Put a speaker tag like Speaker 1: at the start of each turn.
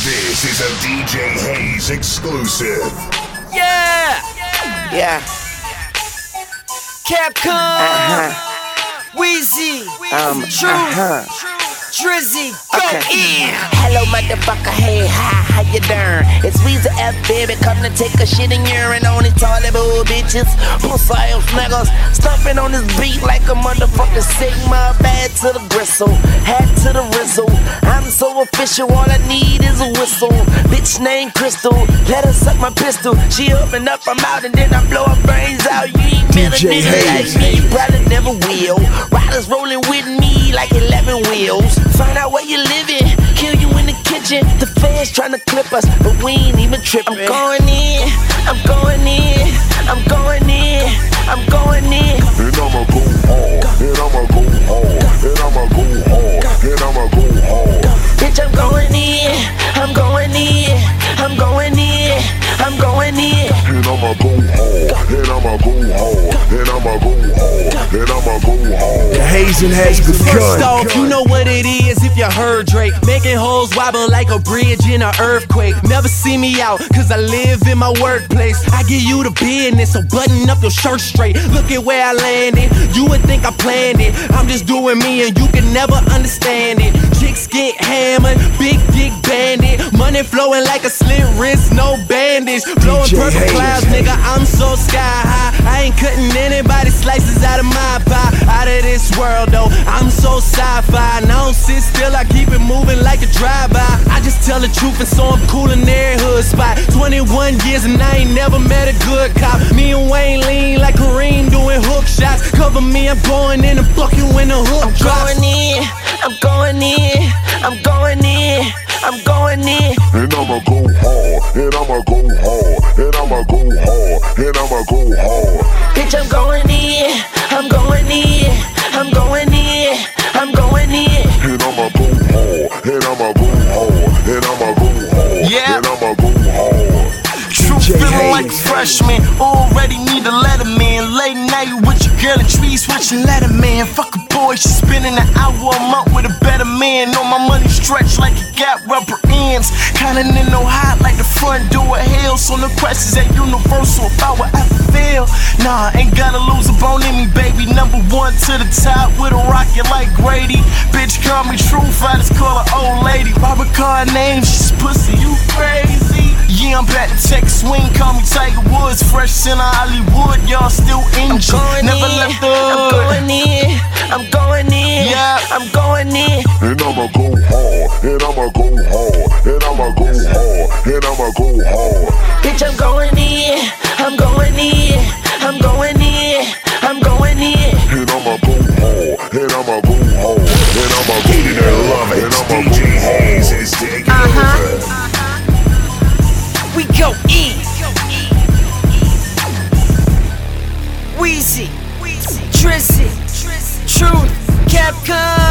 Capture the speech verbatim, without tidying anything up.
Speaker 1: This is a D J Hayes exclusive.
Speaker 2: Yeah!
Speaker 3: Yeah.
Speaker 2: Capcom!
Speaker 3: Uh-huh.
Speaker 2: Weezy!
Speaker 3: Um,
Speaker 2: Truth!
Speaker 3: uh-huh.
Speaker 2: Drizzy! Go
Speaker 3: Okay.
Speaker 2: in!
Speaker 3: Hello, motherfucker. Hey, hi, how you doing? It's Weezy F, baby. Come to take a shit and urine on these toilet bowl bitches. Pussy ass niggas. Stumping on this beat like a motherfucking Sigma. Bad to the gristle. Hat to the rizzle. I'm so official. All I need is a whistle. Bitch named Crystal. Let her suck my pistol. She open up her mouth and then I blow her brains out. You ain't met a nigga like me. You probably never will. Riders rolling with me like eleven wheels. Find out where you living, kill you in the kitchen. The fans tryna clip us, but we ain't even tripping. I'm going in, I'm going in, I'm going in, I'm going in.
Speaker 1: And I'ma go hard, and I'ma go hard, and I'ma go hard, and I'ma go hard.
Speaker 3: Bitch, I'm going in, I'm going in, I'm going in, I'm going in.
Speaker 1: And I'ma go hard, and I'ma go hard, and I'ma go hard, and I'ma go hard.
Speaker 4: The hazing has begun.
Speaker 5: First off, you know what it is if you heard Drake. Making hoes wobble like a bridge in an earthquake. Never see me out, cause I live in my workplace. I give you the business, so button up your shirt straight. Look at where I landed, you would think I planned it. I'm just doing me and you can never understand it. Chicks get hammered, big dick bandit. Money flowing like a slit wrist, no bandage. Blowing purple clouds, nigga, I'm so sky high. I ain't cutting anybody slices out of my pie. Out of this world though, I'm so sci-fi. And I don't sit still, I keep it moving like a drive-by. I just tell the truth and so I'm cool in every hood spot. twenty-one years and I ain't never met a good cop. Me and Wayne lean like Kareem doing hook shots. Cover me, I'm going in and fuck you when the hook
Speaker 3: I'm
Speaker 5: drops.
Speaker 3: going in, I'm going in, I'm going in, I'm going in.
Speaker 1: And I'ma go hard, and I'ma go hard, and I'ma go hard, and I'ma go hard.
Speaker 3: Bitch, I'm going in, I'm going in, I'm going in, I'm going in.
Speaker 1: And I'ma go hard, and I'ma go hard, and I'ma go hard,
Speaker 6: Yeah.
Speaker 1: and I'ma go hard.
Speaker 6: True feeling like a freshman, already need a letterman. Late night with your girl and tree switching letterman. Fuck a boy, she spending an hour a month with a better man. Know my money stretched like it got rubber ends. Counting in no hot like the front door of hell. So the questions that universal if I would ever fail. Nah, ain't gotta lose a bone in me, baby. Number one to the top with a rocket like Grady. Bitch call me Truth, I just call her old lady. Robert Carr name, she's pussy, you crazy. Yeah, I'm back to Texas swing, call me Tiger Woods. Fresh in Hollywood, y'all still injured. Never
Speaker 3: in,
Speaker 6: left the
Speaker 3: I'm
Speaker 6: hood.
Speaker 3: going in, I'm going in,
Speaker 6: Yeah.
Speaker 3: I'm going in.
Speaker 1: And I'ma go hard, and I'ma go hard, and I'ma go hard, and I'ma go hard.
Speaker 3: Bitch, I'm going in, I'm going in, I'm going in, I'm going in.
Speaker 1: And I'ma go hard, and I'ma go hard, and I'ma go Hate it or hard, love it, and I'ma D J go Hayes hard. is taking
Speaker 2: Uh-huh.
Speaker 1: over.
Speaker 2: We go in! Weezy! Drizzy! Truth! Capcom!